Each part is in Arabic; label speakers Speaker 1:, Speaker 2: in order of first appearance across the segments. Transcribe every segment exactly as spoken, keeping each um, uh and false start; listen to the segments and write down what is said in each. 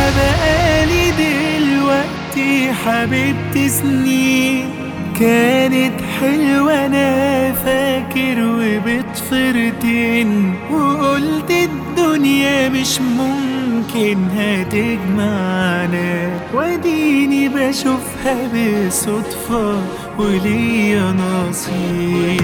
Speaker 1: بقالي دلوقتي حبيبتي سنين، كانت حلوة أنا فاكر وبتفرتين، وقلت الدنيا مش ممكن هتجمعنا، واديني بشوفها بالصدفة وليا نصيب.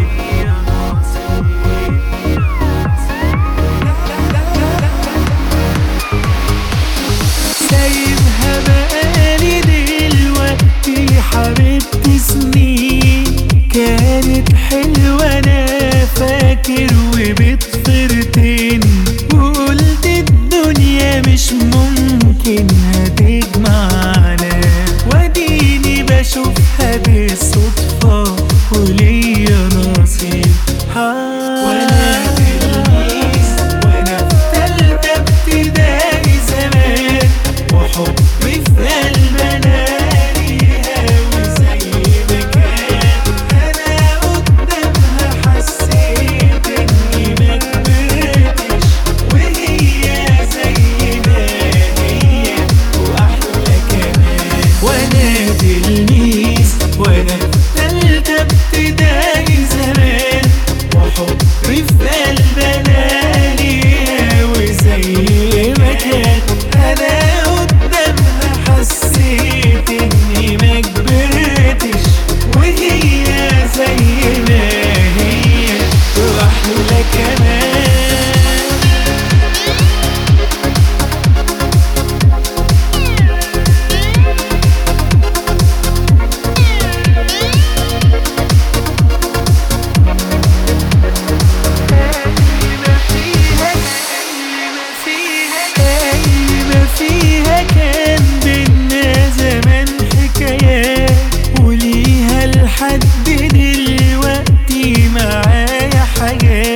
Speaker 1: سايبها بقالي دلوقتي حبيبتي سنين، كانت حلوة أنا فاكر وبتفرتين، وقلت الدنيا مش ممكن هتجمعنا، واديني بشوفها بالصدفة وليا نصيب. وانا تلميذ وانا في تالتة ابتدائي زمان، وحبي في قلبنا ليها وزي ما كان، انا قدامها حسيت اني ما كبرتش، وهي زي ما هي واحلى كمان. وانا تلميذ وانا في تالتة ابتدائي زمان، وحبي في قلبنا ليها وزي ما كان، انا قدامها حسيت اني ما كبرتش، وهي زي ما هي واحلى كمان. فيها كان بينا زمان حكايات، وليها لحد دلوقتي معايا حاجات.